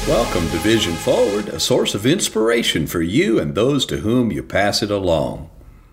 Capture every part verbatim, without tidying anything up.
Welcome to Vision Forward, a source of inspiration for you and those to whom you pass it along.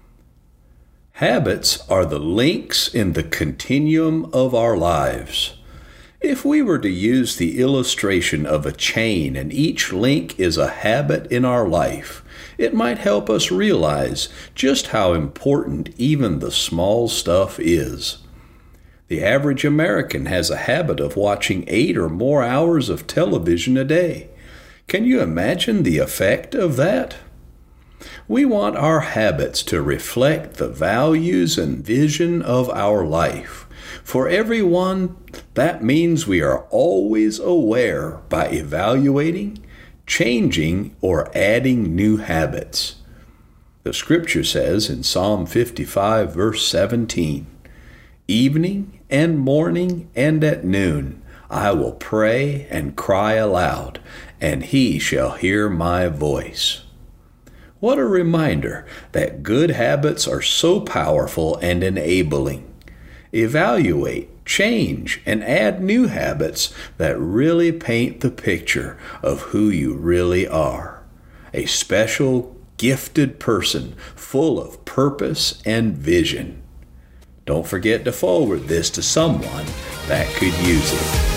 Habits are the links in the continuum of our lives. If we were to use the illustration of a chain and each link is a habit in our life, it might help us realize just how important even the small stuff is. The average American has a habit of watching eight or more hours of television a day. Can you imagine the effect of that? We want our habits to reflect the values and vision of our life. For everyone, that means we are always aware by evaluating, changing, or adding new habits. The scripture says in Psalm fifty-five, verse seventeen, "Evening and morning and at noon I will pray and cry aloud, and he shall hear my voice." What a reminder that good habits are so powerful and enabling. Evaluate, change, and add new habits that really paint the picture of who you really are. A special, gifted person full of purpose and vision. Don't forget to forward this to someone that could use it.